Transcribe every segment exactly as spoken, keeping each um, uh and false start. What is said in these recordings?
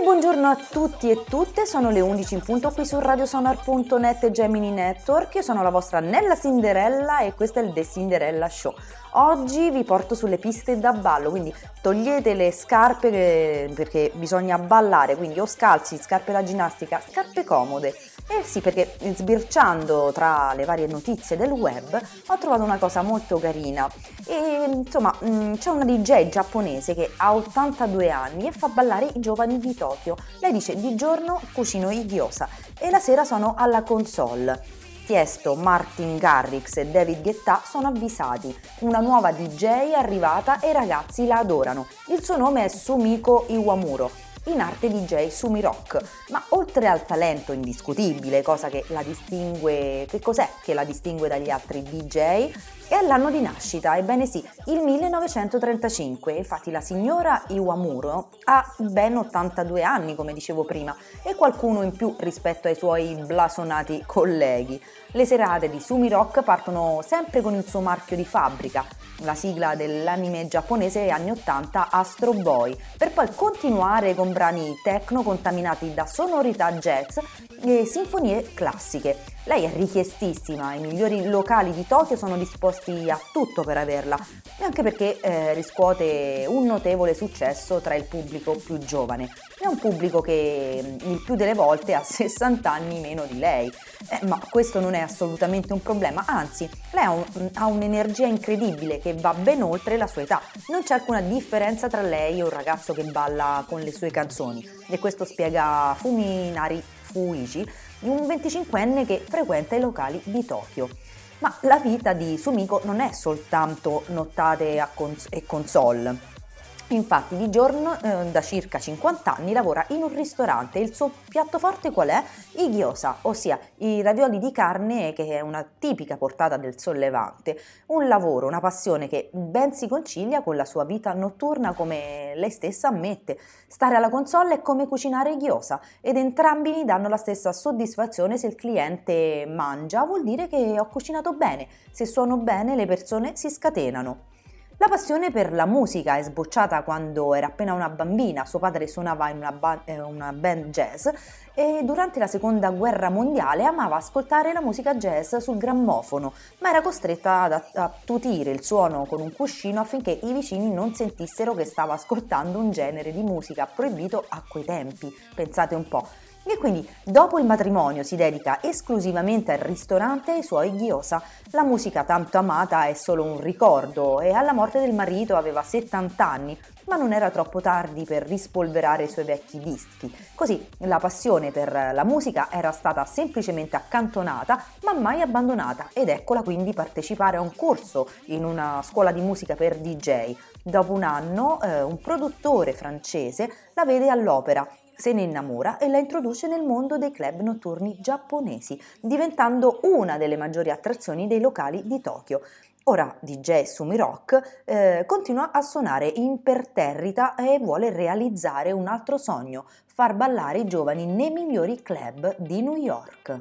Buongiorno a tutti e tutte, sono le undici in punto qui su radiosonar punto net e Gemini Network. Io sono la vostra Nella Cinderella e questo è il The Cinderella Show. Oggi vi porto sulle piste da ballo, quindi togliete le scarpe perché bisogna ballare, quindi o scalzi, scarpe da ginnastica, scarpe comode. Eh sì, perché sbirciando tra le varie notizie del web ho trovato una cosa molto carina e insomma c'è una D J giapponese che ha ottantadue anni e fa ballare i giovani di Tokyo. Lei dice: di giorno cucino i gyoza e la sera sono alla console. Tiesto, Martin Garrix e David Guetta sono avvisati. Una nuova D J è arrivata e i ragazzi la adorano. Il suo nome è Sumiko Iwamuro, in arte D J Sumi Rock, ma oltre al talento indiscutibile, cosa che la distingue, che cos'è che la distingue dagli altri D J? È l'anno di nascita, ebbene sì, il millenovecentotrentacinque. Infatti la signora Iwamuro ha ben ottantadue anni, come dicevo prima, e qualcuno in più rispetto ai suoi blasonati colleghi. Le serate di Sumi Rock partono sempre con il suo marchio di fabbrica, la sigla dell'anime giapponese anni ottanta Astro Boy, per poi continuare con brani techno contaminati da sonorità jazz e sinfonie classiche. Lei è richiestissima, i migliori locali di Tokyo sono disposti a tutto per averla, anche perché eh, riscuote un notevole successo tra il pubblico più giovane. È un pubblico che il più delle volte ha sessanta anni meno di lei, eh, ma questo non è assolutamente un problema, anzi lei ha, un, ha un'energia incredibile che va ben oltre la sua età. Non c'è alcuna differenza tra lei e un ragazzo che balla con le sue canzoni, e questo spiega Fuminari Fuichi, un venticinquenne che frequenta i locali di Tokyo. Ma la vita di Sumiko non è soltanto nottate a cons- e console. Infatti di giorno eh, da circa cinquanta anni lavora in un ristorante e il suo piatto forte qual è? I gyoza, ossia i ravioli di carne, che è una tipica portata del sollevante. Un lavoro, una passione che ben si concilia con la sua vita notturna, come lei stessa ammette. Stare alla console è come cucinare i gyoza ed entrambi danno la stessa soddisfazione. Se il cliente mangia vuol dire che ho cucinato bene, se suono bene le persone si scatenano. La passione per la musica è sbocciata quando era appena una bambina. Suo padre suonava in una, ba- eh, una band jazz e durante la seconda guerra mondiale amava ascoltare la musica jazz sul grammofono, ma era costretta ad attutire il suono con un cuscino affinché i vicini non sentissero che stava ascoltando un genere di musica proibito a quei tempi. Pensate un po'. E quindi dopo il matrimonio si dedica esclusivamente al ristorante e ai suoi gyoza. La musica tanto amata è solo un ricordo e alla morte del marito aveva settanta anni, ma non era troppo tardi per rispolverare i suoi vecchi dischi. Così la passione per la musica era stata semplicemente accantonata, ma mai abbandonata, ed eccola quindi partecipare a un corso in una scuola di musica per D J. Dopo un anno eh, un produttore francese la vede all'opera, se ne innamora e la introduce nel mondo dei club notturni giapponesi, diventando una delle maggiori attrazioni dei locali di Tokyo. Ora D J Sumi Rock eh, continua a suonare imperterrita e vuole realizzare un altro sogno: far ballare i giovani nei migliori club di New York.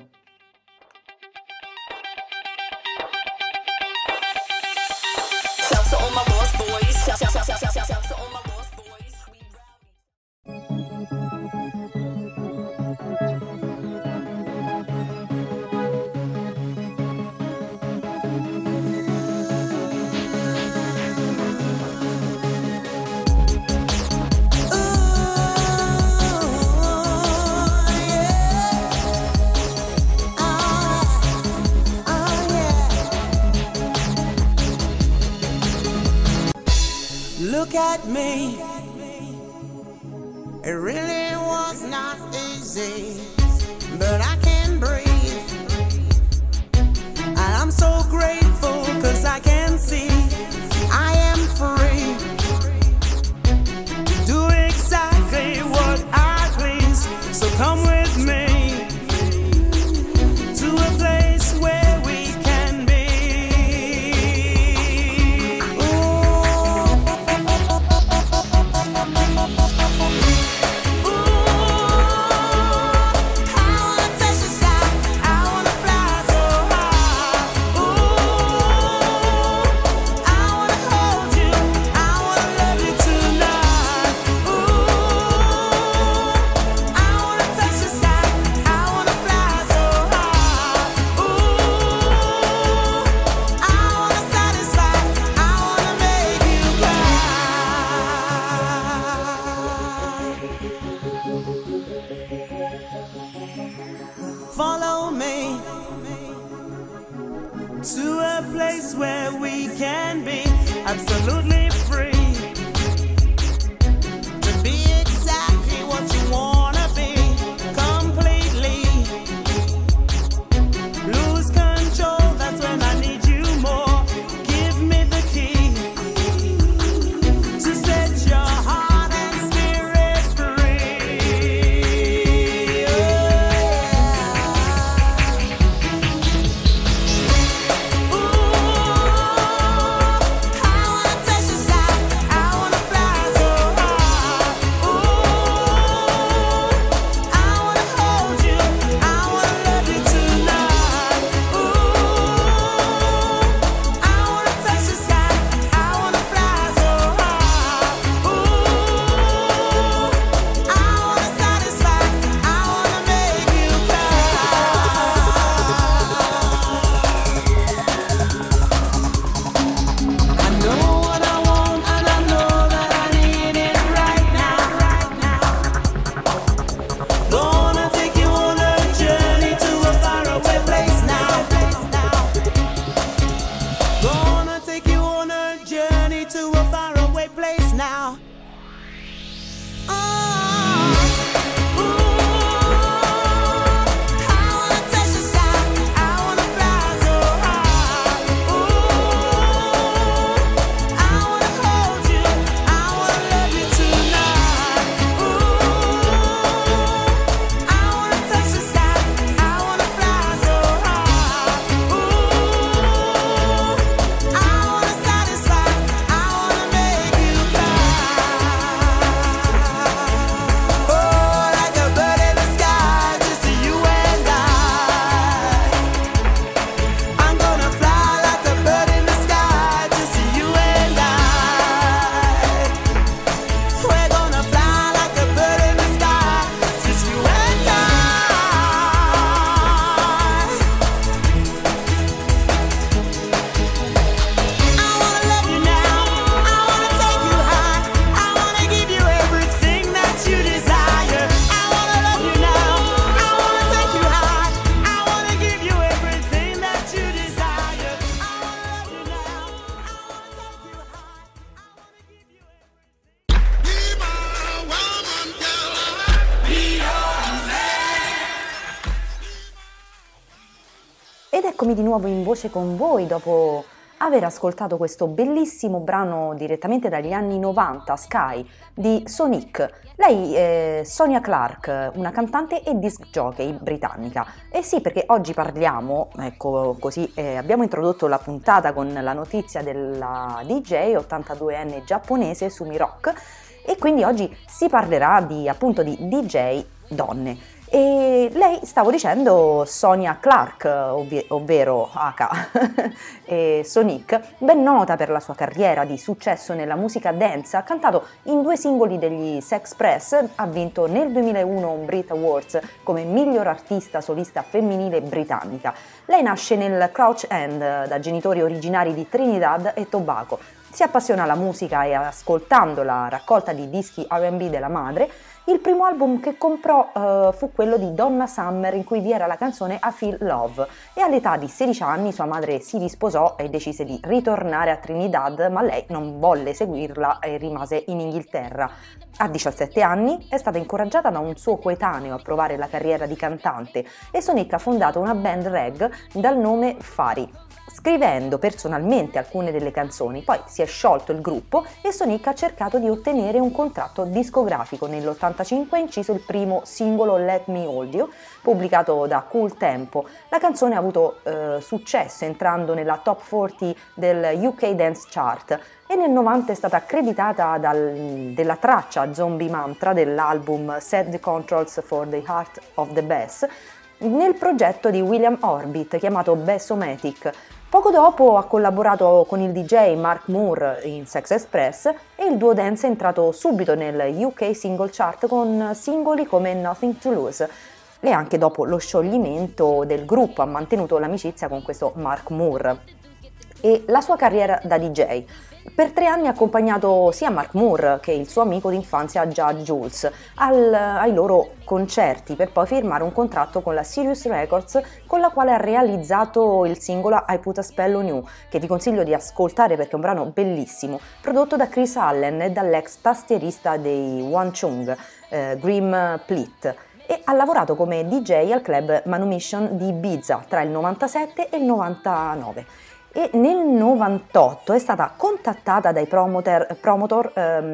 Look at me, it really was not easy, but I can breathe, and I'm so grateful cause I can see I am free to do exactly what I please. So come with me to a place where we can be. absolutely free to be exactly what you wanna be, completely lose control. That's when I need you more. Give me the key to set your heart and spirit free. Oh, yeah. Ooh, I wanna touch the sky, I wanna fly so high. Ooh, I wanna hold you, I wanna love you tonight. Ooh, I wanna touch the sky, I wanna fly so high. Ooh, I wanna satisfy, I wanna make you cry. I know what I want and I know that I need it right now, right now. Gonna take you on a journey to a faraway place now. Gonna take you on a journey to a faraway place now. Oh, ooh, I wanna touch the sky, I wanna fly so high. Ooh, I wanna hold you, I wanna love you tonight. Ooh, I wanna touch the sky, I wanna fly so high. Ooh, I wanna satisfy, I wanna make you cry. Oh, like a bird in the sky, just you and I. I'm gonna fly like a bird in the sky, just you and I. We're gonna fly like a bird in the sky, just you and I. I wanna love you now, I wanna take you high, I wanna give you everything that you desire. I wanna love you now, I wanna take you high, I wanna give you everything that you desire. I wanna love you now, I wanna take you high, I wanna give you Ed eccomi di nuovo in voce con voi dopo aver ascoltato questo bellissimo brano direttamente dagli anni novanta, Sky, di Sonique. Lei è Sonia Clarke, una cantante e disc jockey britannica. E sì, perché oggi parliamo, ecco così, eh, abbiamo introdotto la puntata con la notizia della D J ottantaduenne giapponese Sumi Rock, e quindi oggi si parlerà di, appunto, di D J donne. E lei, stavo dicendo, Sonia Clarke, ovvi- ovvero Aka e Sonique, ben nota per la sua carriera di successo nella musica dance, ha cantato in due singoli degli Sex Press, ha vinto nel duemilauno un Brit Awards come miglior artista solista femminile britannica. Lei nasce nel Crouch End da genitori originari di Trinidad e Tobago. Si appassiona alla musica e, ascoltando la raccolta di dischi R and B della madre, il primo album che comprò uh, fu quello di Donna Summer, in cui vi era la canzone I Feel Love, e all'età di sedici anni sua madre si risposò e decise di ritornare a Trinidad, ma lei non volle seguirla e rimase in Inghilterra. A diciassette anni è stata incoraggiata da un suo coetaneo a provare la carriera di cantante e Sonique ha fondato una band reg dal nome Fari, scrivendo personalmente alcune delle canzoni. Poi si è sciolto il gruppo e Sonique ha cercato di ottenere un contratto discografico. Nell'ottantacinque ha inciso il primo singolo Let Me Hold You, pubblicato da Cool Tempo. La canzone ha avuto eh, successo entrando nella top quaranta del U K Dance Chart, e nel novanta è stata accreditata dal, della traccia Zombie Mantra dell'album Set the Controls for the Heart of the Bass nel progetto di William Orbit chiamato Bassomatic. Poco dopo ha collaborato con il D J Mark Moore in Sex Express e il duo dance è entrato subito nel U K Single Chart con singoli come Nothing to Lose, e anche dopo lo scioglimento del gruppo ha mantenuto l'amicizia con questo Mark Moore. E la sua carriera da D J. Per tre anni ha accompagnato sia Mark Moore che il suo amico d'infanzia Judge Jules al, ai loro concerti, per poi firmare un contratto con la Sirius Records, con la quale ha realizzato il singolo I Put a Spell on You, che ti consiglio di ascoltare perché è un brano bellissimo, prodotto da Chris Allen e dall'ex tastierista dei One Chung, eh, Grim Plitt, e ha lavorato come D J al club Manumission di Ibiza tra il novantasette e il novantanove. E nel novantotto è stata contattata dai promoter, promotor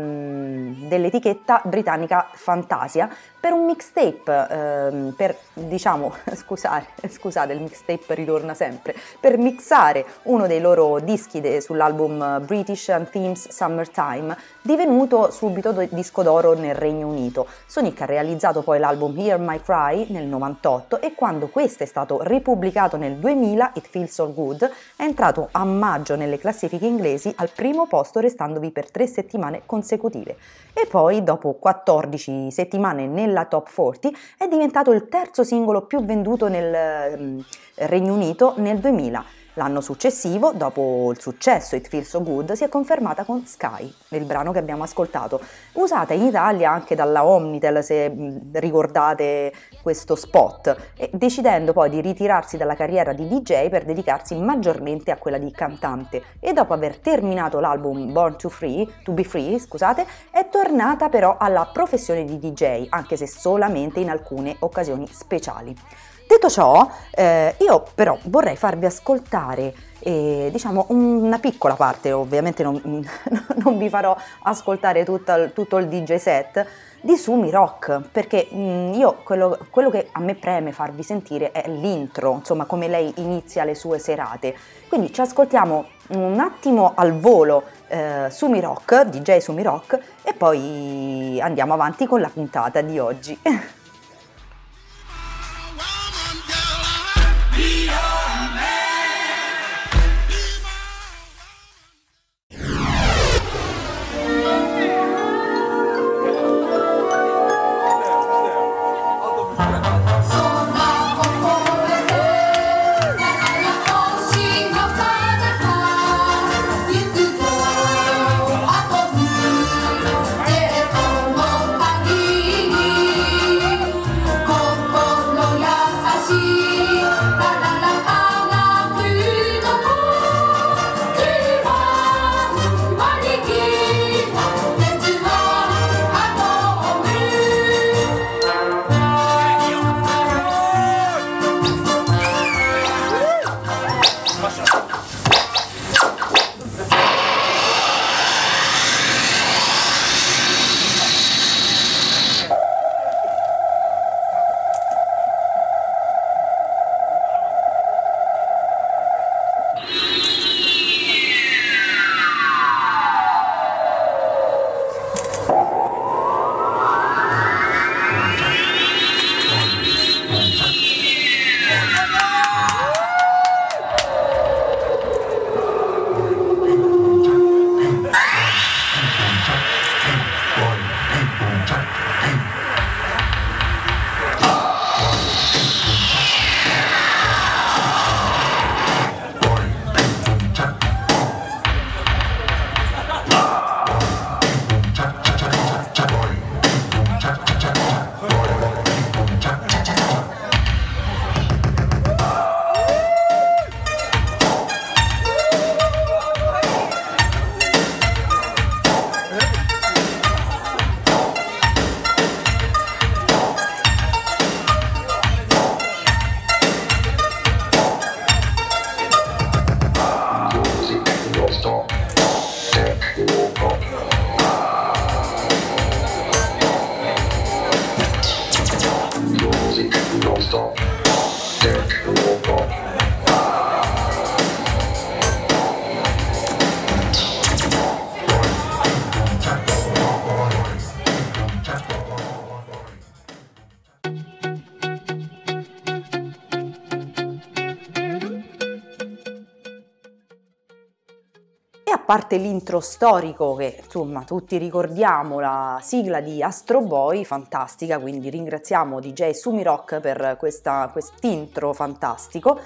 ehm, dell'etichetta britannica Fantasia per un mixtape, ehm, per diciamo, scusate, scusate il mixtape ritorna sempre, per mixare uno dei loro dischi de, sull'album British Anthems Summertime, divenuto subito disco d'oro nel Regno Unito. Sonic ha realizzato poi l'album Hear My Cry nel novantotto e quando questo è stato ripubblicato nel duemila, It Feels So Good, è entrato a maggio nelle classifiche inglesi al primo posto, restandovi per tre settimane consecutive. E poi, dopo quattordici settimane nella top quaranta, è diventato il terzo singolo più venduto nel eh, Regno Unito nel duemila. L'anno successivo, dopo il successo It Feels So Good, si è confermata con Sky, il brano che abbiamo ascoltato, usata in Italia anche dalla Omnitel, se ricordate questo spot, e decidendo poi di ritirarsi dalla carriera di D J per dedicarsi maggiormente a quella di cantante. E dopo aver terminato l'album Born to Free, to Be Free, scusate, è tornata però alla professione di D J, anche se solamente in alcune occasioni speciali. Detto ciò, eh, io però vorrei farvi ascoltare eh, diciamo una piccola parte, ovviamente non, non vi farò ascoltare tutta, tutto il D J set di Sumi Rock, perché mh, io quello, quello che a me preme farvi sentire è l'intro, insomma come lei inizia le sue serate. Quindi ci ascoltiamo un attimo al volo eh, Sumi Rock, D J Sumi Rock, e poi andiamo avanti con la puntata di oggi. A parte l'intro storico che insomma tutti ricordiamo, la sigla di Astro Boy, fantastica, quindi ringraziamo D J Sumi Rock per questa, quest'intro fantastico.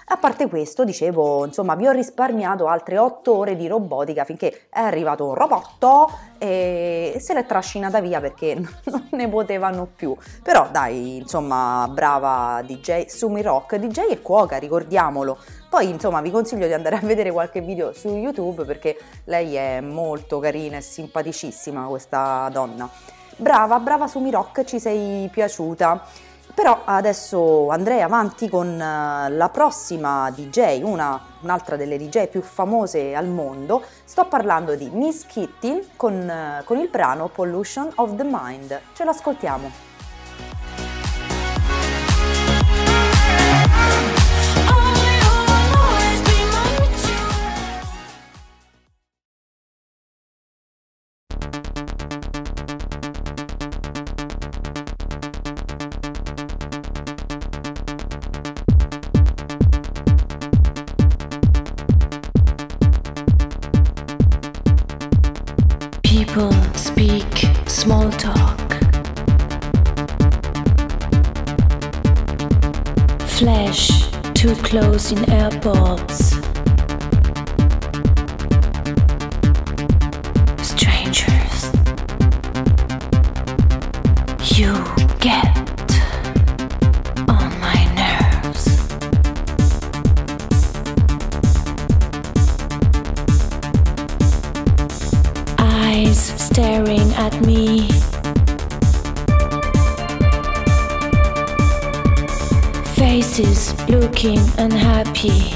A parte questo, dicevo, insomma, vi ho risparmiato altre otto ore di robotica finché è arrivato un robotto e se l'è trascinata via perché non ne potevano più. Però dai, insomma, brava D J Sumi Rock, D J e cuoca, ricordiamolo. Poi, insomma, vi consiglio di andare a vedere qualche video su YouTube perché lei è molto carina e simpaticissima, questa donna. Brava, brava Sumi Rock, ci sei piaciuta. Però adesso andrei avanti con uh, la prossima D J, una, un'altra delle D J più famose al mondo. Sto parlando di Miss Kitty con, uh, con il brano Pollution of the Mind. Ce l'ascoltiamo. People speak small talk. Flash too close in airports. Strangers, you get on my nerves. Eyes staring at me. Faces looking unhappy.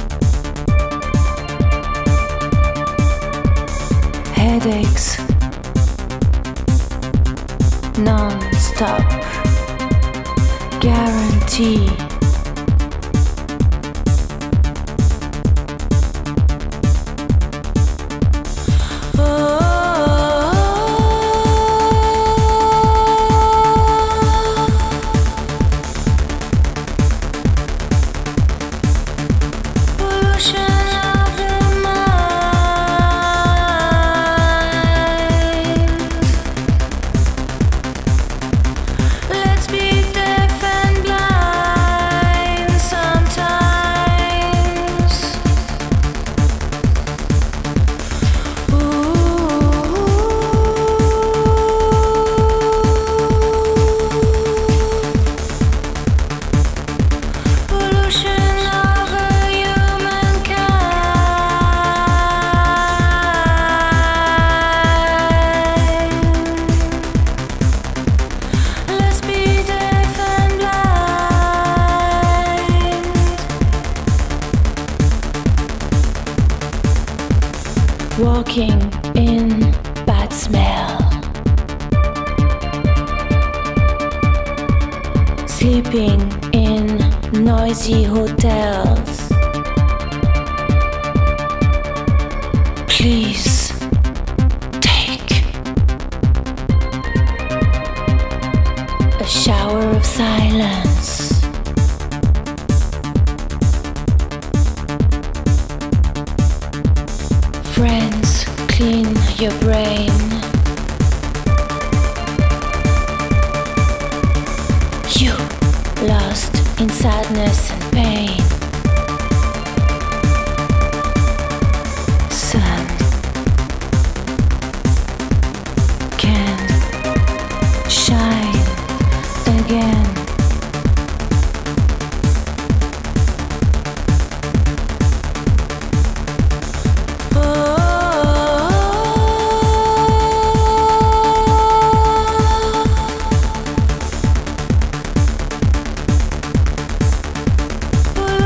Headaches non-stop. Guarantee. Walking in bad smell. Sleeping in noisy hotels. Please take a shower of silence. Friends, clean your brain. You lost in sadness and pain. Sun can shine again. Pollution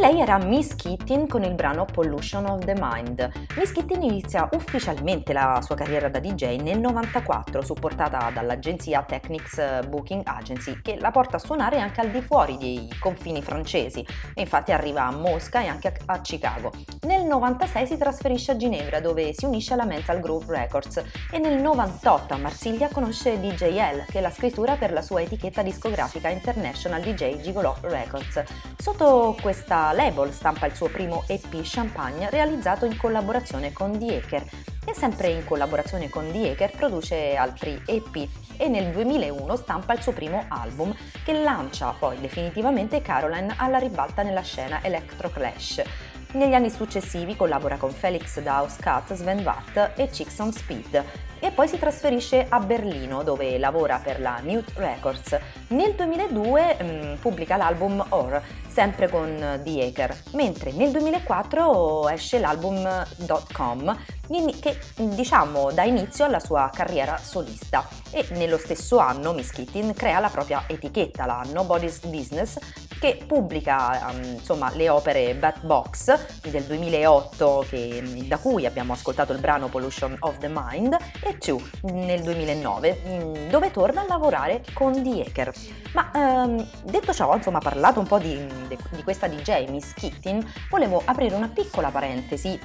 lei era Miss Kittin con il brano Pollution of the Mind. Miss Kittin inizia ufficialmente la sua carriera da D J nel novantaquattro, supportata dall'agenzia Technics Booking Agency, che la porta a suonare anche al di fuori dei confini francesi, e infatti arriva a Mosca e anche a Chicago. Nel novantasei si trasferisce a Ginevra, dove si unisce alla Mental Groove Records, e nel novantotto a Marsiglia conosce D J L, che è la scrittura per la sua etichetta discografica International D J Gigolo Records. Sotto questa label stampa il suo primo E P Champagne, realizzato in collaborazione con Die Ecker, e sempre in collaborazione con Die Ecker produce altri E P, e nel duemilauno stampa il suo primo album, che lancia poi definitivamente Caroline alla ribalta nella scena Electro Clash. Negli anni successivi collabora con Felix Dauskat, Sven Watt e Chicks on Speed, e poi si trasferisce a Berlino, dove lavora per la Mute Records. Nel duemiladue mh, pubblica l'album Or, sempre con Die Ecker, mentre nel duemilaquattro esce l'album Dot Com, che diciamo dà inizio alla sua carriera solista, e nello stesso anno Miss Kittin crea la propria etichetta, la Nobody's Business, che pubblica um, insomma le opere Bad Box del duemilaotto, che, da cui abbiamo ascoltato il brano Pollution of the Mind, e Two nel duemilanove, dove torna a lavorare con Die Ecker. Ma um, detto ciò, insomma, parlato un po' di, di questa D J Miss Kittin, volevo aprire una piccola parentesi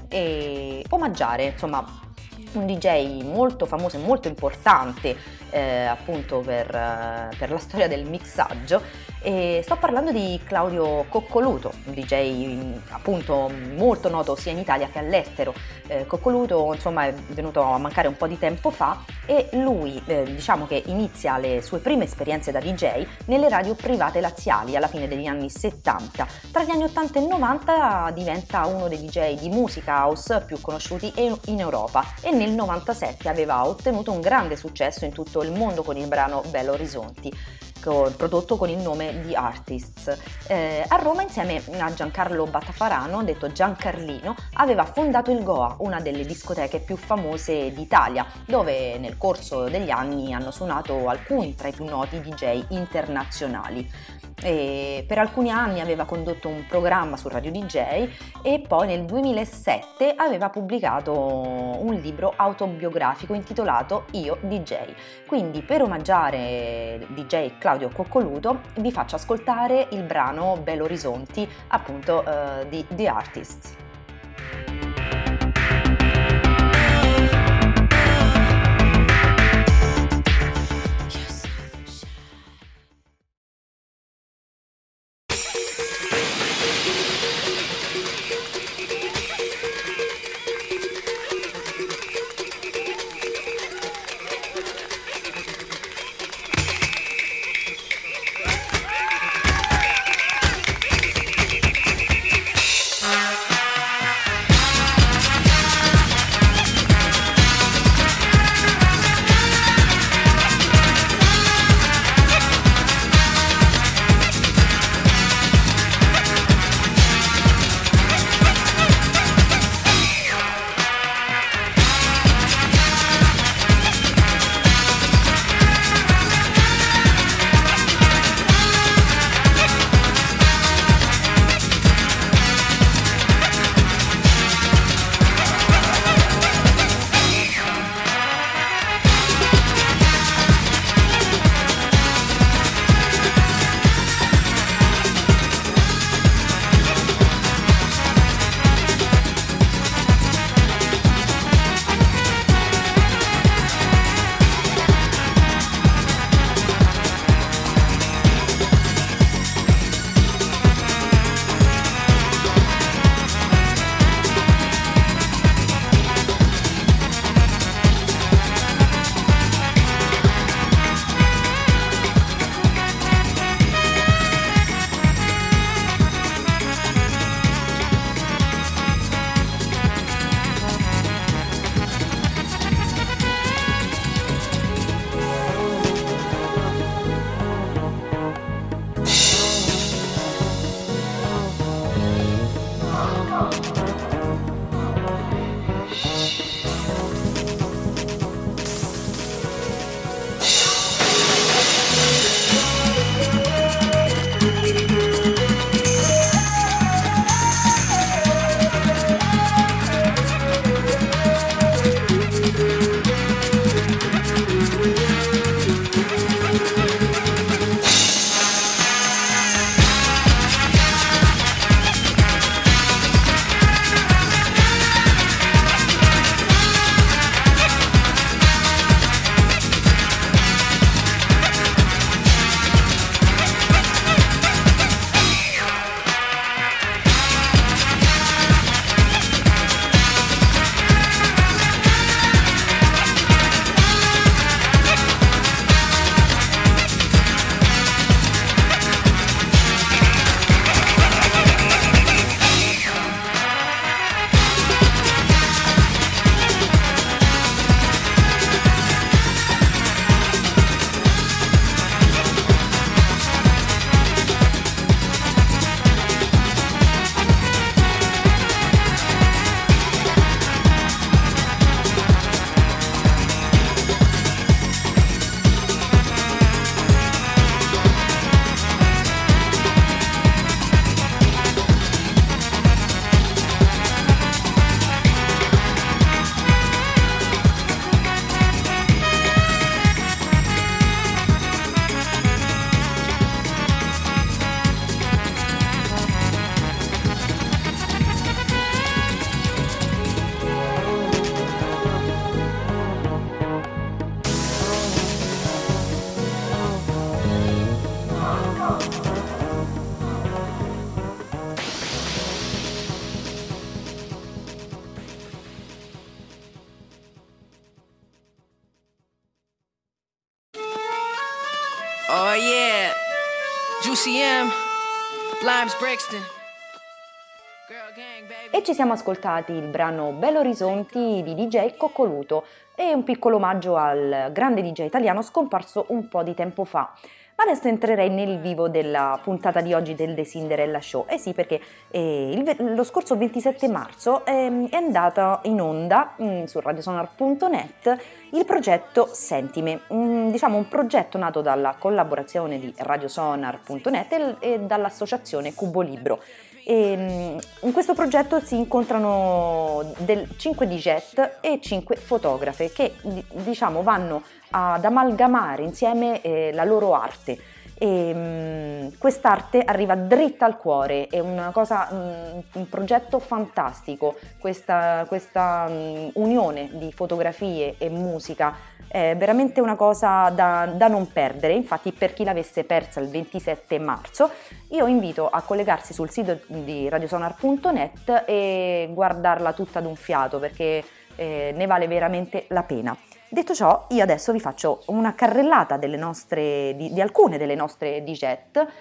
e omaggiare insomma un D J molto famoso e molto importante eh, appunto per, uh, per la storia del mixaggio, e sto parlando di Claudio Coccoluto, un D J appunto molto noto sia in Italia che all'estero. eh, Coccoluto insomma è venuto a mancare un po' di tempo fa, e lui eh, diciamo che inizia le sue prime esperienze da D J nelle radio private laziali alla fine degli anni settanta. Tra gli anni ottanta e novanta diventa uno dei D J di musica house più conosciuti in Europa, e nel novantasette aveva ottenuto un grande successo in tutto il mondo con il brano Belo Horizonti, prodotto con il nome di Artists. Eh, a Roma, insieme a Giancarlo Battafarano, detto Giancarlino, aveva fondato il Goa, una delle discoteche più famose d'Italia, dove nel corso degli anni hanno suonato alcuni tra i più noti D J internazionali. E per alcuni anni aveva condotto un programma su Radio D J, e poi nel duemilasette aveva pubblicato un libro autobiografico intitolato Io D J. Quindi, per omaggiare D J Claudio Coccoluto, vi faccio ascoltare il brano Belo Horizonti, appunto uh, di The Artists. Yes. Juicy M, Limes Brixton. Girl gang, baby. E ci siamo ascoltati il brano Belo Horizonti di D J Coccoluto e un piccolo omaggio al grande D J italiano scomparso un po' di tempo fa. Ma adesso entrerei nel vivo della puntata di oggi del The Cinderella Show. Eh sì, perché eh, il, lo scorso ventisette marzo eh, è andato in onda mh, su radiosonar punto net il progetto Sentime, mh, diciamo un progetto nato dalla collaborazione di radiosonar punto net e, e dall'associazione Cubo Libro. E in questo progetto si incontrano del, cinque D J e cinque fotografe che diciamo vanno ad amalgamare insieme eh, la loro arte. E mh, quest'arte arriva dritta al cuore, è una cosa, mh, un progetto fantastico, questa, questa mh, unione di fotografie e musica è veramente una cosa da, da non perdere. Infatti, per chi l'avesse persa il ventisette marzo, io invito a collegarsi sul sito di radiosonar punto net e guardarla tutta d'un fiato, perché eh, ne vale veramente la pena. Detto ciò, io adesso vi faccio una carrellata delle nostre, di, di alcune delle nostre D J,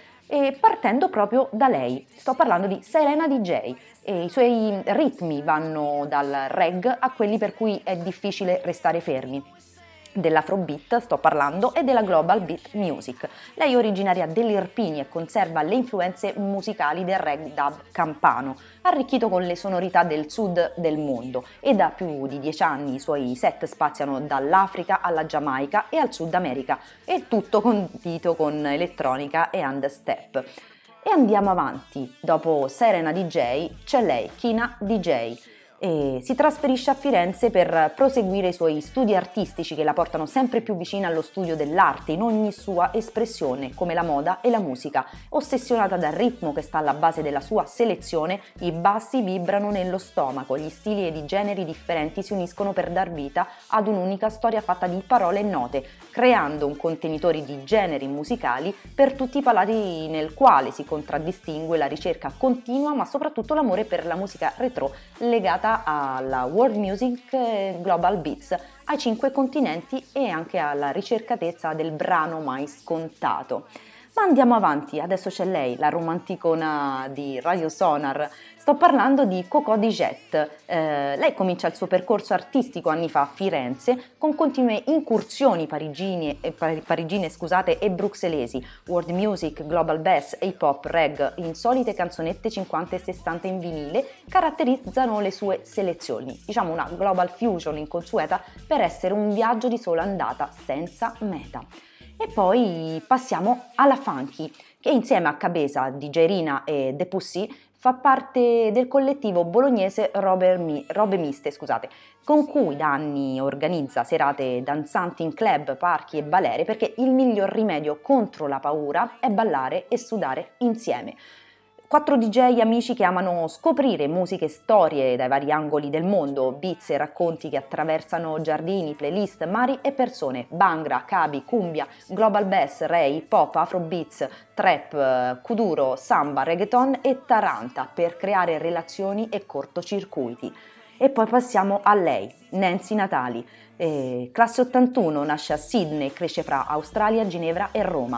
e partendo proprio da lei. Sto parlando di Serena D J. E i suoi ritmi vanno dal reggae a quelli per cui è difficile restare fermi. Dell'Afrobeat sto parlando e della Global Beat Music. Lei è originaria dell'Irpinia e conserva le influenze musicali del reggae dub campano, arricchito con le sonorità del sud del mondo, e da più di dieci anni i suoi set spaziano dall'Africa alla Giamaica e al Sud America, e tutto condito con elettronica e understep. E andiamo avanti, dopo Serena D J c'è lei, Kina D J. E si trasferisce a Firenze per proseguire i suoi studi artistici che la portano sempre più vicina allo studio dell'arte in ogni sua espressione, come la moda e la musica. Ossessionata dal ritmo che sta alla base della sua selezione, i bassi vibrano nello stomaco, gli stili ed i generi differenti si uniscono per dar vita ad un'unica storia fatta di parole e note, creando un contenitore di generi musicali per tutti i palati, nel quale si contraddistingue la ricerca continua ma soprattutto l'amore per la musica retro legata alla world music, global beats, ai cinque continenti e anche alla ricercatezza del brano mai scontato. Ma andiamo avanti, adesso c'è lei, la romanticona di Radio Sonar. Sto parlando di Coco Di Jet. Eh, lei comincia il suo percorso artistico anni fa a Firenze con continue incursioni parigine, eh, parigine scusate, e bruxellesi, world music, global bass, hip hop, reggae, insolite canzonette cinquanta e sessanta in vinile caratterizzano le sue selezioni. Diciamo una global fusion inconsueta per essere un viaggio di sola andata senza meta. E poi passiamo alla Funky, che insieme a Cabeza, D J Rina e The Pussy fa parte del collettivo bolognese Robe, Robe Miste, scusate, con cui da anni organizza serate danzanti in club, parchi e balere, perché il miglior rimedio contro la paura è ballare e sudare insieme. Quattro D J amici che amano scoprire musiche e storie dai vari angoli del mondo, beats e racconti che attraversano giardini, playlist, mari e persone, Bhangra, Kabi, Cumbia, Global Bass, Ray, Pop, Afrobeats, Trap, Kuduro, Samba, Reggaeton e Taranta per creare relazioni e cortocircuiti. E poi passiamo a lei, Nancy Natali. Eh, classe ottantuno, nasce a Sydney, cresce fra Australia, Ginevra e Roma.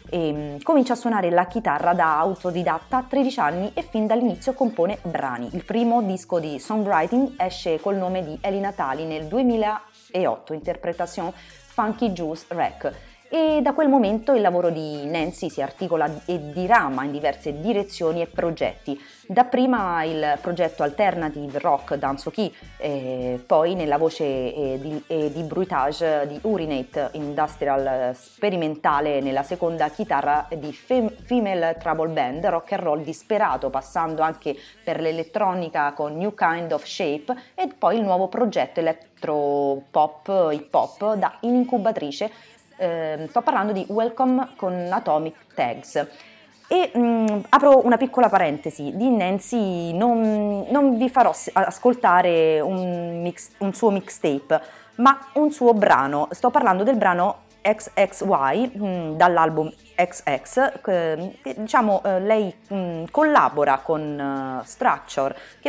E comincia a suonare la chitarra da autodidatta a tredici anni e fin dall'inizio compone brani. Il primo disco di songwriting esce col nome di Eli Natali nel duemilaotto, Interpretation Funky Juice Rec. E da quel momento il lavoro di Nancy si articola e dirama in diverse direzioni e progetti. Dapprima il progetto Alternative Rock Dansoki, eh, poi nella voce eh, di, eh, di bruitage di Urinate Industrial sperimentale, nella seconda chitarra di Fem- Female Trouble Band, rock and roll disperato, passando anche per l'elettronica con New Kind of Shape, e poi il nuovo progetto electro pop hip hop da in incubatrice. Eh, sto parlando di Welcome con Atomic Tags. E mh, apro una piccola parentesi, di Nancy non, non vi farò ascoltare un, mix, un suo mixtape, ma un suo brano. Sto parlando del brano X X Y mh, dall'album X X, eh, diciamo eh, lei mh, collabora con uh, Structure, che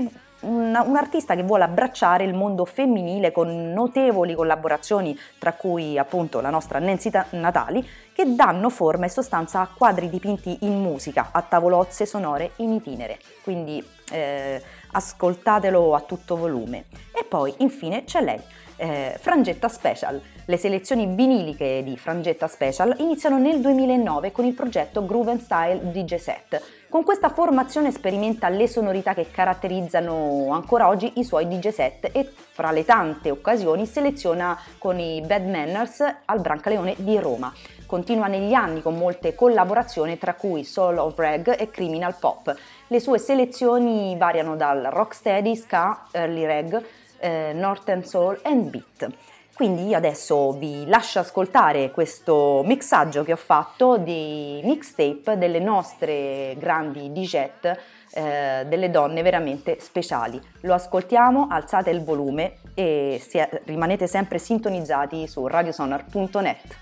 un, un artista che vuole abbracciare il mondo femminile con notevoli collaborazioni, tra cui appunto la nostra Nancy Natali, che danno forma e sostanza a quadri dipinti in musica, a tavolozze sonore in itinere. Quindi eh, ascoltatelo a tutto volume. E poi infine c'è lei, eh, Frangetta Special. Le selezioni viniliche di Frangetta Special iniziano nel duemilanove con il progetto Groove and Style D J Set. Con questa formazione sperimenta le sonorità che caratterizzano ancora oggi i suoi D J set e fra le tante occasioni seleziona con i Bad Manners al Brancaleone di Roma. Continua negli anni con molte collaborazioni, tra cui Soul of Reg e Criminal Pop. Le sue selezioni variano dal rocksteady, ska, early reg, eh, northern soul and beat. Quindi io adesso vi lascio ascoltare questo mixaggio che ho fatto di mixtape delle nostre grandi D J, eh, delle donne veramente speciali. Lo ascoltiamo, alzate il volume e si, rimanete sempre sintonizzati su radiosonar punto net.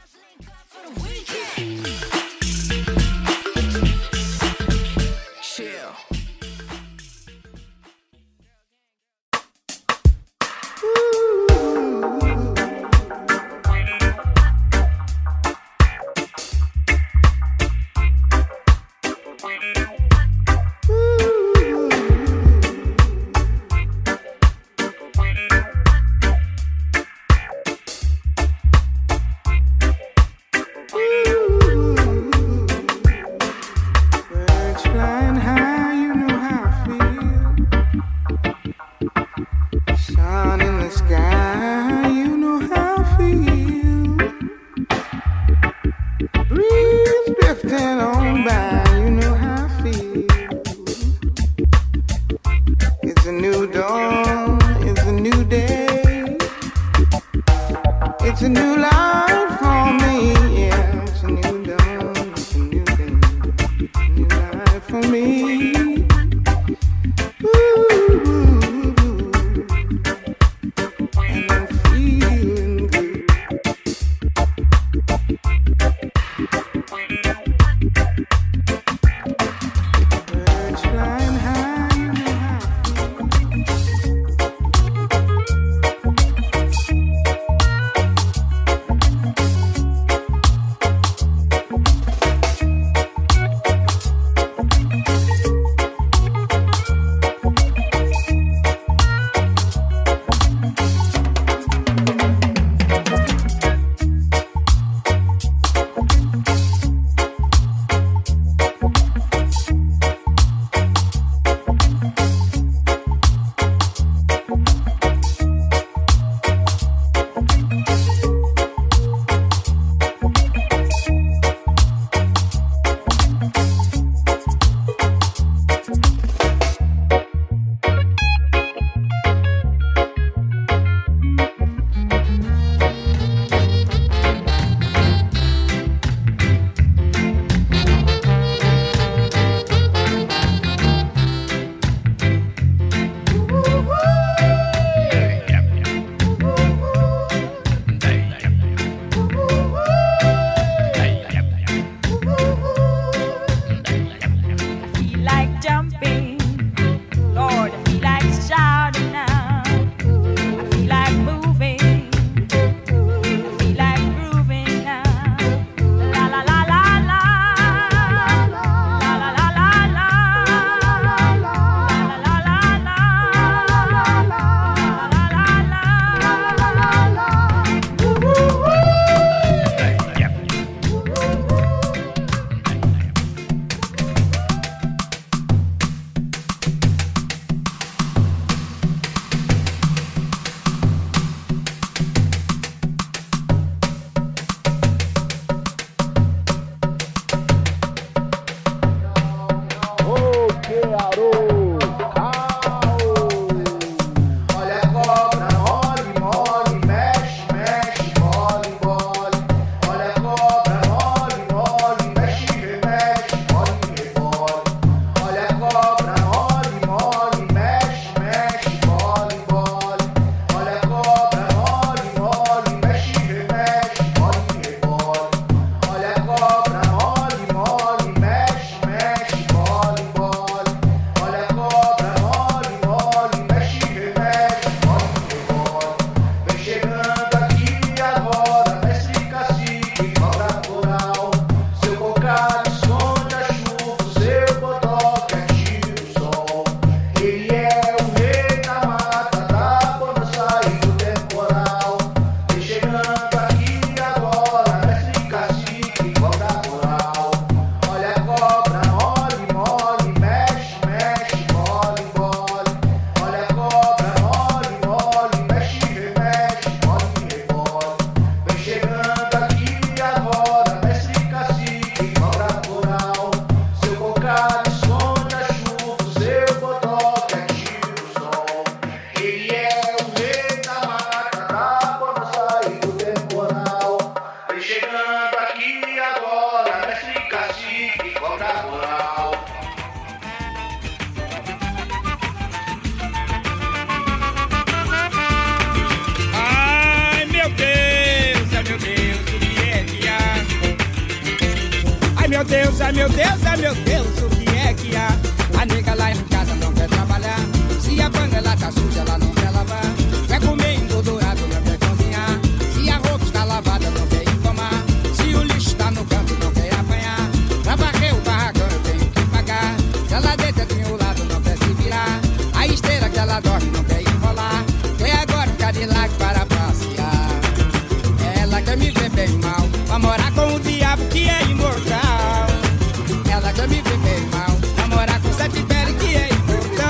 ai meu Deus, ai meu Deus, o que é que há? A nega lá em casa não quer trabalhar. Se a banha ela tá suja, ela não quer lavar. Quer comer engordurado, não quer cozinhar. Se a roupa está lavada, não quer ir tomar. Se o lixo tá no canto, não quer apanhar. Pra varrer o barracão eu tenho que pagar. Se ela deita tem o lado, não quer se virar. A esteira que ela dorme, não quer enrolar. Quer agora o Cadillac para passear. Ela quer me ver bem mal, pra morar com o diabo que é imortal. Ela quer me ver bem mal, pra morar com sete pele que é imortal.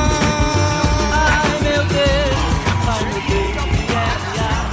Ai meu Deus, ai meu Deus, que é que há?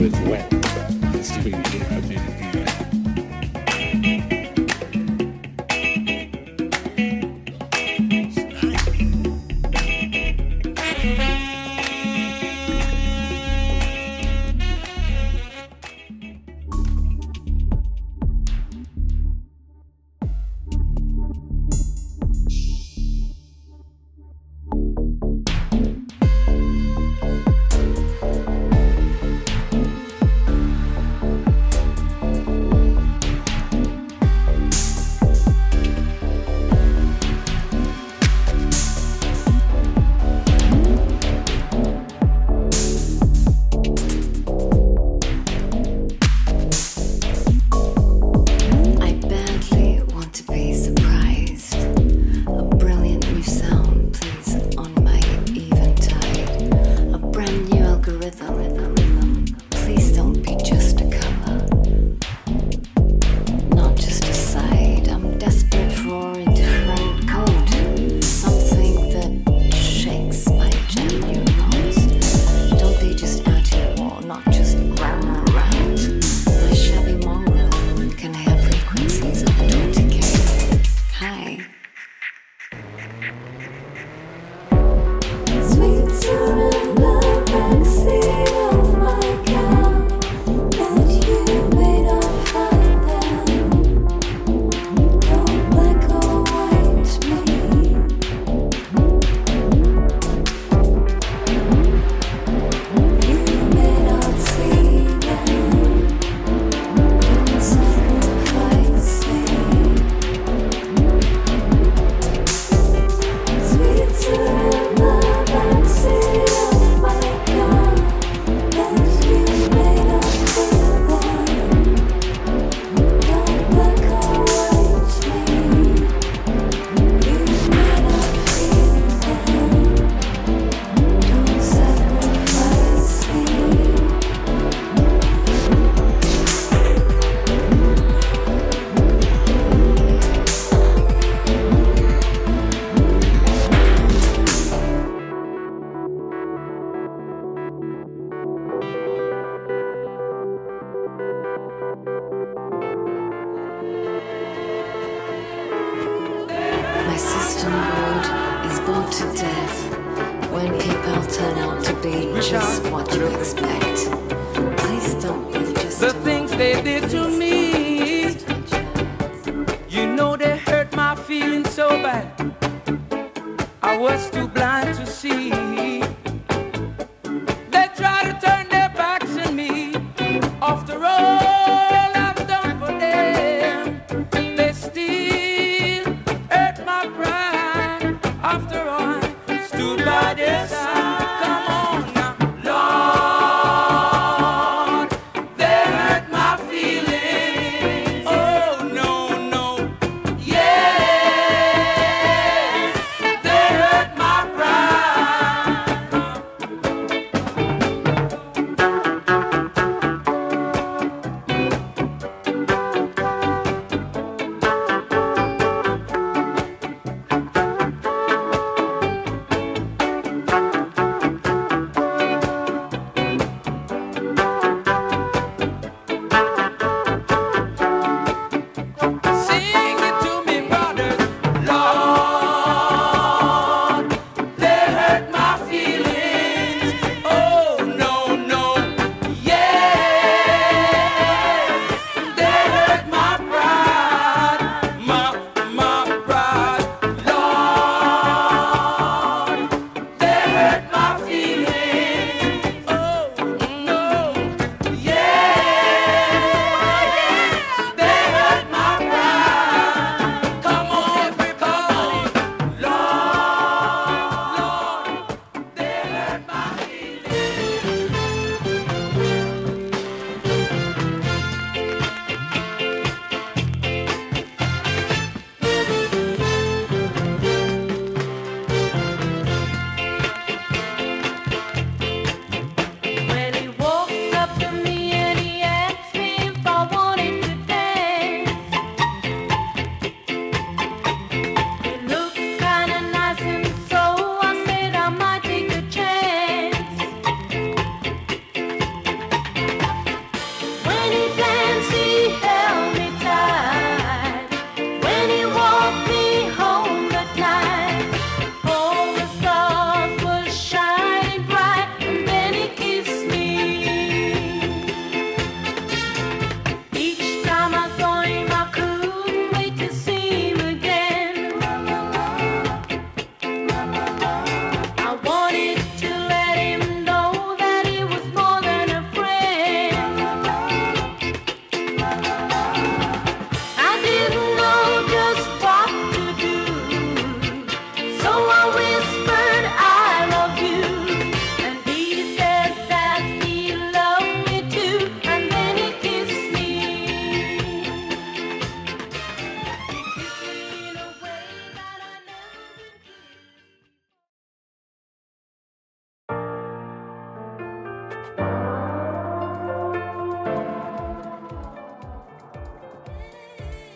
it's wet. It's stupid. I didn't do that. My system board is bored to death when people turn out to be just what you expect. Please don't be just The things they did to me, you know they hurt my feelings so bad. I was too blind to see. They try to turn their backs on me. After all I've done for them, they still hurt my pride. After all I stood by their side. Come on now, Lord, they hurt my feelings.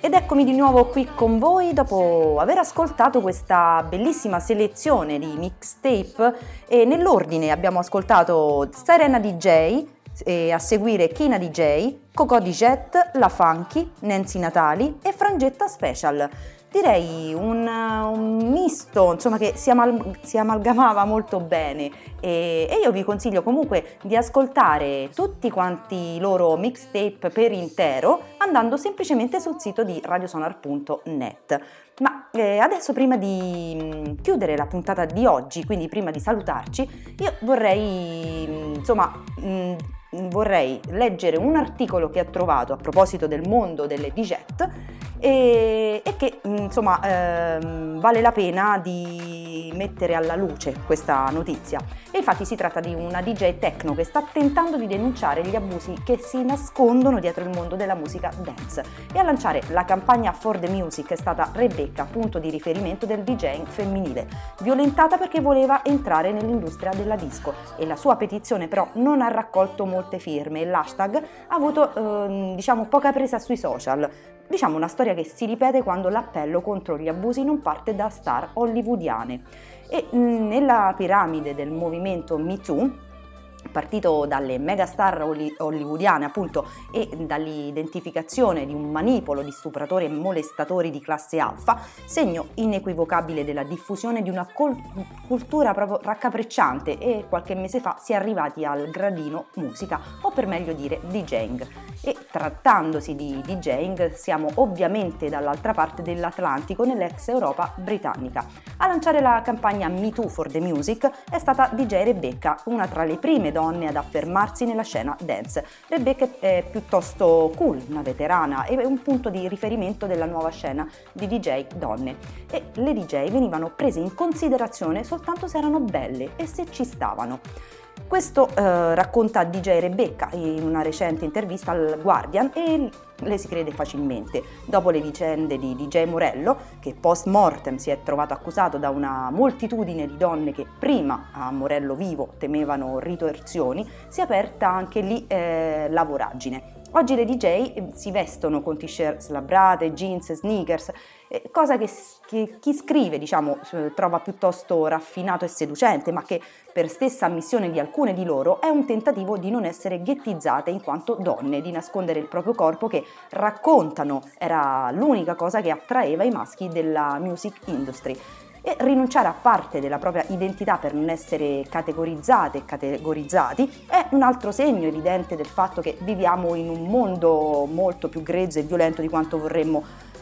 Ed eccomi di nuovo qui con voi dopo aver ascoltato questa bellissima selezione di mixtape e nell'ordine abbiamo ascoltato Serena D J, e a seguire Kina D J, Coco di Jet, La Funky, Nancy Natali e Frangetta Special. Direi un, un misto, insomma, che si, amal- si amalgamava molto bene e, e io vi consiglio comunque di ascoltare tutti quanti i loro mixtape per intero andando semplicemente sul sito di radiosonar punto net. Ma eh, adesso, prima di mh, chiudere la puntata di oggi, quindi prima di salutarci, io vorrei, mh, insomma, mh, vorrei leggere un articolo che ho trovato a proposito del mondo delle D J e, e che insomma ehm, vale la pena di mettere alla luce questa notizia. E infatti si tratta di una D J techno che sta tentando di denunciare gli abusi che si nascondono dietro il mondo della musica dance, e a lanciare la campagna For the Music è stata Rebecca, punto di riferimento del DJing femminile, violentata perché voleva entrare nell'industria della disco, e la sua petizione però non ha raccolto molte firme e l'hashtag ha avuto ehm, diciamo poca presa sui social. Diciamo una storia che si ripete quando l'appello contro gli abusi non parte da star hollywoodiane. E mh, nella piramide del movimento Me Too, partito dalle megastar hollywoodiane appunto e dall'identificazione di un manipolo di stupratori e molestatori di classe alfa, segno inequivocabile della diffusione di una col- cultura proprio raccapricciante, e qualche mese fa si è arrivati al gradino musica, o per meglio dire DJing. E trattandosi di DJing siamo ovviamente dall'altra parte dell'Atlantico, nell'ex Europa britannica. A lanciare la campagna Me Too for the Music è stata D J Rebecca, una tra le prime donne ad affermarsi nella scena dance. Rebecca è piuttosto cool, una veterana e un punto di riferimento della nuova scena di D J donne, e le D J venivano prese in considerazione soltanto se erano belle e se ci stavano. Questo eh, racconta D J Rebecca in una recente intervista al Guardian, e le si crede facilmente. Dopo le vicende di D J Morello, che post mortem si è trovato accusato da una moltitudine di donne che prima a Morello vivo temevano ritorsioni, si è aperta anche lì eh, la voragine. Oggi le D J si vestono con t-shirt slabbrate, jeans, sneakers, eh, cosa che, che chi scrive diciamo trova piuttosto raffinato e seducente, ma che per stessa ammissione di alcune di loro è un tentativo di non essere ghettizzate in quanto donne, di nascondere il proprio corpo che raccontano era l'unica cosa che attraeva i maschi della music industry. E rinunciare a parte della propria identità per non essere categorizzate e categorizzati è un altro segno evidente del fatto che viviamo in un mondo molto più grezzo e violento di quanto vorremmo,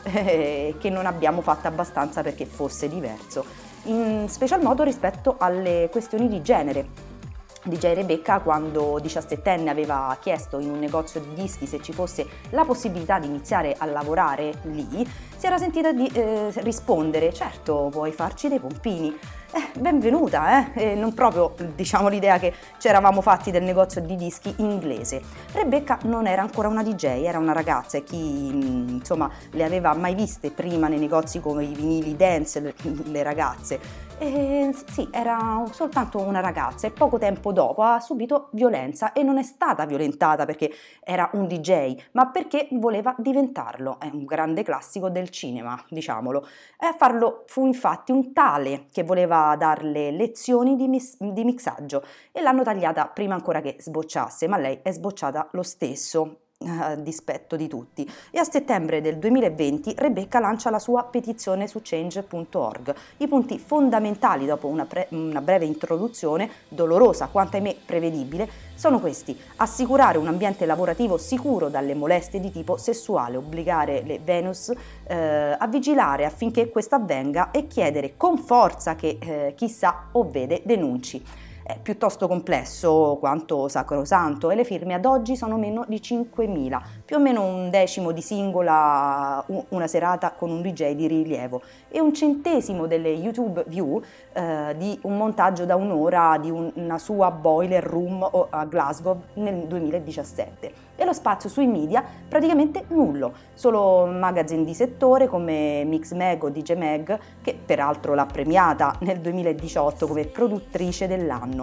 eh, che non abbiamo fatto abbastanza perché fosse diverso, in special modo rispetto alle questioni di genere. D J Rebecca, quando diciassettenne, aveva chiesto in un negozio di dischi se ci fosse la possibilità di iniziare a lavorare lì, si era sentita di eh, rispondere: certo, vuoi farci dei pompini? Eh, benvenuta, eh? eh? Non proprio, diciamo, l'idea che ci eravamo fatti del negozio di dischi inglese. Rebecca non era ancora una D J, era una ragazza, e chi insomma le aveva mai viste prima nei negozi come i vinili dance, le, le ragazze. Eh, sì, era soltanto una ragazza, e poco tempo dopo ha subito violenza, e non è stata violentata perché era un D J, ma perché voleva diventarlo. È un grande classico del cinema, diciamolo. E a farlo fu infatti un tale che voleva darle lezioni di, mis- di mixaggio, e l'hanno tagliata prima ancora che sbocciasse, ma lei è sbocciata lo stesso, a dispetto di tutti. E a settembre del duemilaventi Rebecca lancia la sua petizione su change punto org. I punti fondamentali, dopo una, pre- una breve introduzione, dolorosa quanto ahimè prevedibile, sono questi: assicurare un ambiente lavorativo sicuro dalle molestie di tipo sessuale, obbligare le Venus eh, a vigilare affinché questo avvenga, e chiedere con forza che eh, chi sa o vede denunci. È piuttosto complesso quanto sacrosanto, e le firme ad oggi sono meno di cinquemila, più o meno un decimo di singola una serata con un D J di rilievo, e un centesimo delle YouTube view eh, di un montaggio da un'ora di un, una sua boiler room a Glasgow nel duemiladiciassette. E lo spazio sui media praticamente nullo, solo magazine di settore come Mixmag o D J Mag, che peraltro l'ha premiata nel duemiladiciotto come produttrice dell'anno.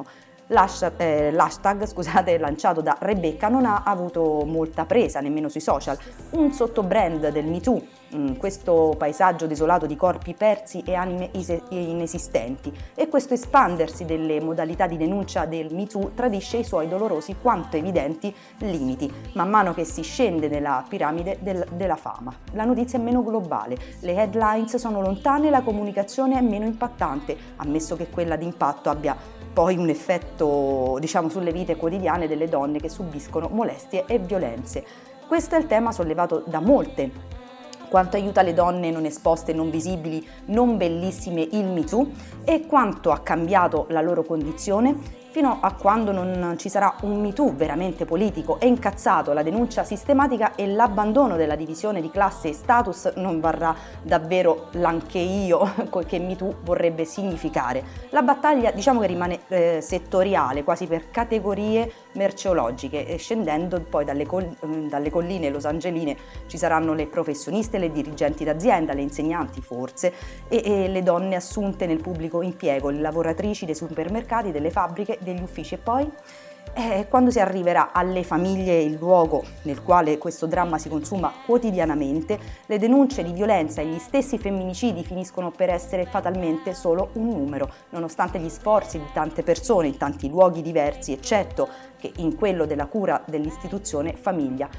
L'hashtag, eh, l'hashtag scusate, lanciato da Rebecca non ha avuto molta presa nemmeno sui social, un sottobrand del Me Too, mh, questo paesaggio desolato di corpi persi e anime ise- inesistenti, e questo espandersi delle modalità di denuncia del Me Too tradisce i suoi dolorosi quanto evidenti limiti, man mano che si scende nella piramide del, della fama. La notizia è meno globale, le headlines sono lontane, la comunicazione è meno impattante, ammesso che quella d'impatto abbia poi un effetto, diciamo, sulle vite quotidiane delle donne che subiscono molestie e violenze. Questo è il tema sollevato da molte. Quanto aiuta le donne non esposte, non visibili, non bellissime il Me Too e quanto ha cambiato la loro condizione fino a quando non ci sarà un Me Too veramente politico e incazzato. La denuncia sistematica e l'abbandono della divisione di classe e status non varrà davvero l'anche io che Me Too vorrebbe significare. La battaglia, diciamo, che rimane eh, settoriale, quasi per categorie merceologiche, e scendendo poi dalle, col- dalle colline losangeline ci saranno le professioniste, le dirigenti d'azienda, le insegnanti forse, e, e le donne assunte nel pubblico impiego, le lavoratrici dei supermercati, delle fabbriche, degli uffici. E poi eh, quando si arriverà alle famiglie, il luogo nel quale questo dramma si consuma quotidianamente, le denunce di violenza e gli stessi femminicidi finiscono per essere fatalmente solo un numero, nonostante gli sforzi di tante persone in tanti luoghi diversi, eccetto che in quello della cura dell'istituzione famiglia.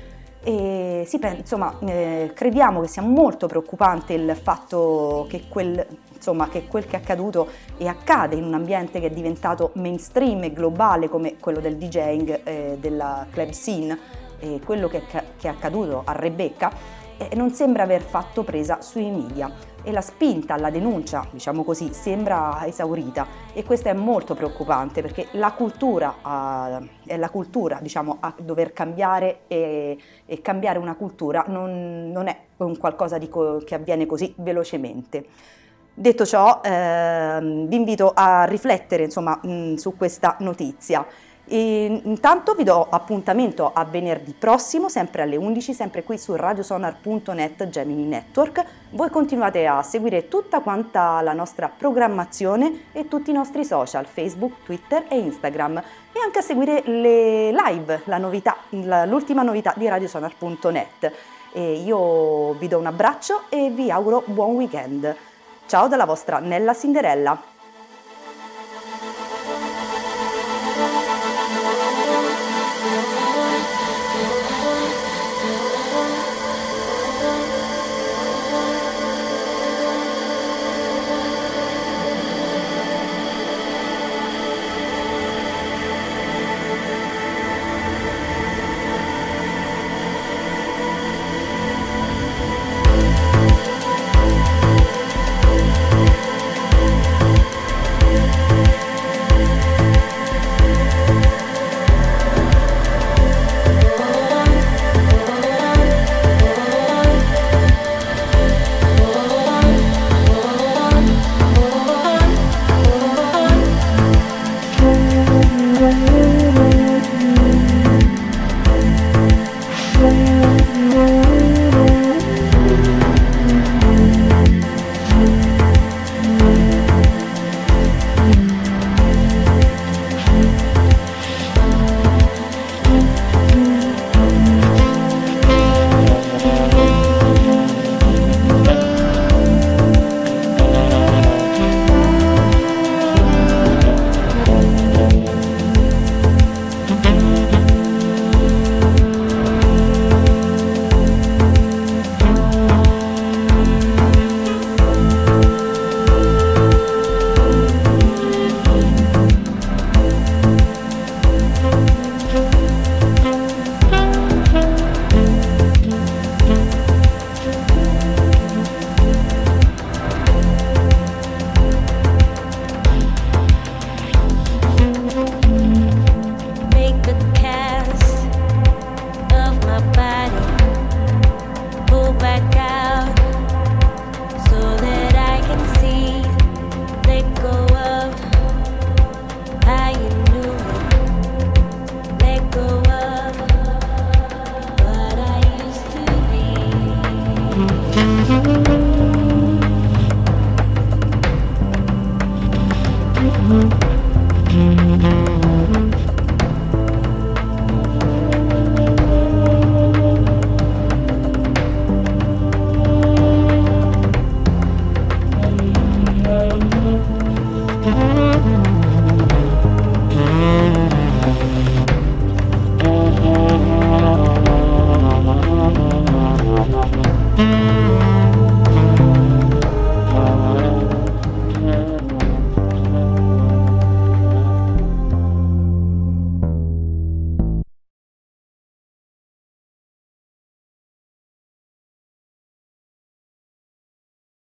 E si pensa, insomma, eh, crediamo che sia molto preoccupante il fatto che quel, insomma, che quel che è accaduto e accade in un ambiente che è diventato mainstream e globale come quello del DJing, eh, della club scene, e quello che è, che è accaduto a Rebecca eh, non sembra aver fatto presa sui media, e la spinta alla denuncia, diciamo così, sembra esaurita, e questo è molto preoccupante perché la cultura uh, è la cultura, diciamo, a dover cambiare, e, e cambiare una cultura non, non è un qualcosa di co- che avviene così velocemente. Detto ciò, eh, vi invito a riflettere, insomma, mh, su questa notizia. E intanto vi do appuntamento a venerdì prossimo, sempre alle undici, sempre qui su radiosonar punto net Gemini Network. Voi continuate a seguire tutta quanta la nostra programmazione e tutti i nostri social, Facebook, Twitter e Instagram, e anche a seguire le live, la novità, la, l'ultima novità di radiosonar punto net. E io vi do un abbraccio e vi auguro buon weekend. Ciao dalla vostra Nella Cinderella.